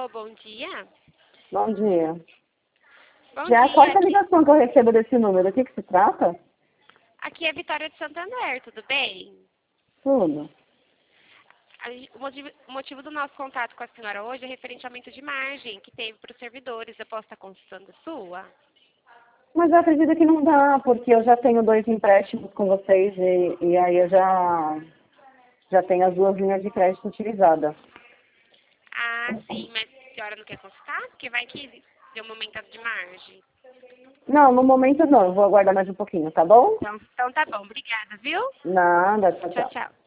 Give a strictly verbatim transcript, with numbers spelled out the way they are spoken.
Alô, bom dia. Bom dia. Bom Já é a dia. quarta Aqui, ligação que eu recebo desse número. O que que se trata? aqui é Vitória de Santander, tudo bem? Tudo. A gente- O motivo, o motivo do nosso contato com a senhora hoje é referente ao aumento de margem que teve para os servidores. Eu posso estar consultando a sua? Mas eu acredito que não dá, porque eu já tenho dois empréstimos com vocês e, e aí eu já, já tenho as duas linhas de crédito utilizadas. Ah, sim, mas a senhora não quer consultar? Porque vai que deu uma aumentada de margem. Não, no momento não. Eu vou aguardar mais um pouquinho, tá bom? Então, então tá bom, obrigada, viu? Nada, tchau, Tchau, tchau. tchau.